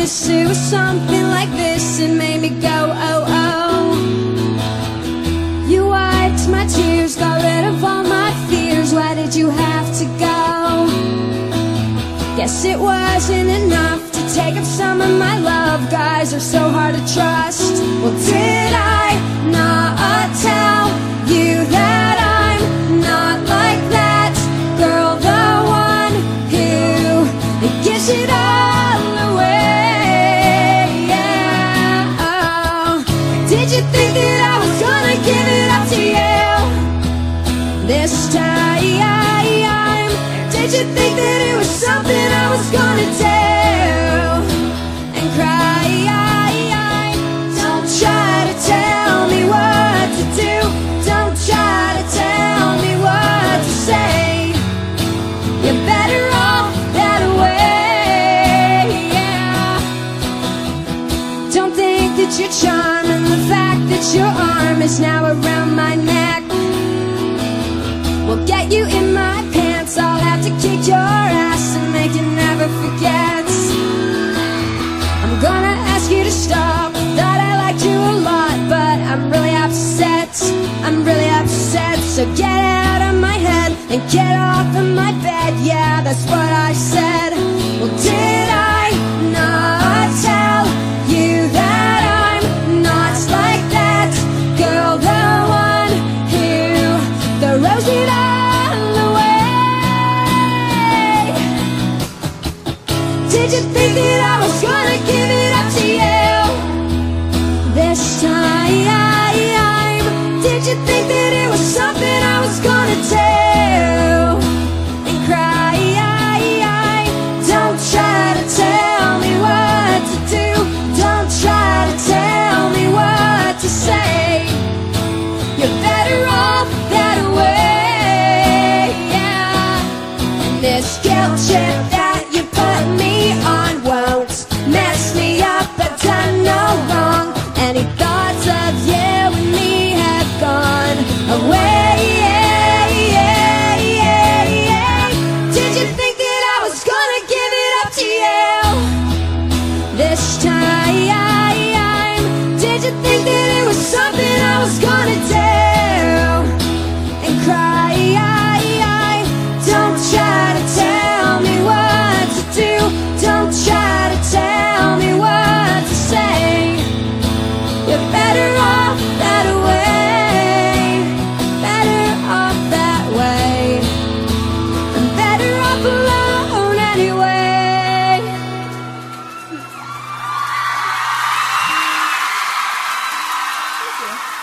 used to something like this. It made me go, oh, oh. You wiped my tears, got rid of all my fears. Why did you have to go? Guess it wasn't enough to take up some of my love. Guys are so hard to trust. Well, did I not tell you that I'm not like that girl, the one who gives it all away? Yeah. Oh. Did you think that I was gonna give it up to you this time? Did you think that it was something I was gonna do and cry? Don't try to tell me what to do. Don't try to tell me what to say. You're better off that way, yeah. Don't think that your charm and the fact that your arm is now around my neck will get you in my pants. I'll have to kick your ass and make you never forget. I'm gonna ask you to stop. Thought I liked you a lot, but I'm really upset. I'm really upset. So get out of my head and get off of my bed. Yeah, that's what I said. Well, did I not tell you that I'm not like that girl, the one who throws it all away? Did you think that I was gonna give it up to you this time? Did you think that it was something I was gonna do and cry? Don't try to tell me what to do. Don't try to tell me what to say. You're better off that way, yeah. And this guilt trip that you put me on won't mess me up. I've done no wrong. Any thoughts of you and me have gone away, yeah, yeah, yeah, yeah. Did you think that I was gonna give it up to you this time? Did you think that it was something I was gonna do and cry? Don't try to tell me what to do. Don't try to tell me what to say. You're better off that way. Better off that way. I'm better off alone anyway. Thank you.